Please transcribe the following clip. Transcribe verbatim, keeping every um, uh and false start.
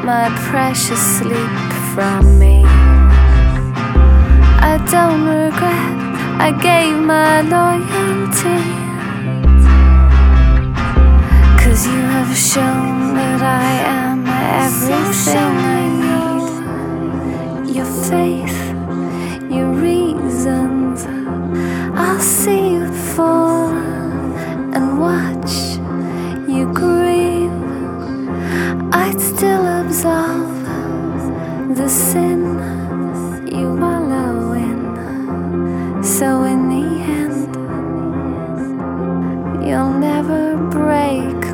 my precious sleep from me. I don't regret, I gave my loyalty, 'cause you have shown that I am everything I need. Your faith, your reasons, I'll see you fall and watch you grieve. I'd still absolve the sin you wallow in, so in the end you'll never break